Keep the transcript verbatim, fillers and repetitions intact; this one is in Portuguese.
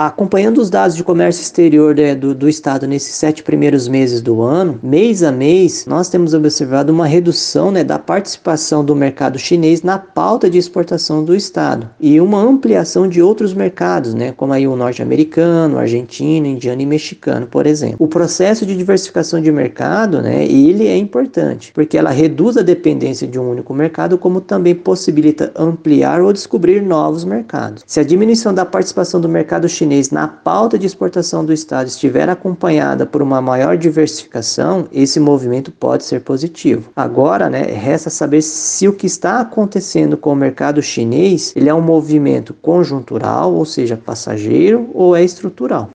Acompanhando os dados de comércio exterior né, do, do Estado nesses sete primeiros meses do ano, mês a mês, nós temos observado uma redução né, da participação do mercado chinês na pauta de exportação do Estado e uma ampliação de outros mercados, né, como aí o norte-americano, argentino, indiano e mexicano, por exemplo. O processo de diversificação de mercado, né, ele é importante, porque ela reduz a dependência de um único mercado, como também possibilita ampliar ou descobrir novos mercados. Se a diminuição da participação do mercado chinês na pauta de exportação do Estado estiver acompanhada por uma maior diversificação, esse movimento pode ser positivo. Agora, né, resta saber se o que está acontecendo com o mercado chinês ele é um movimento conjuntural, ou seja, passageiro, ou é estrutural.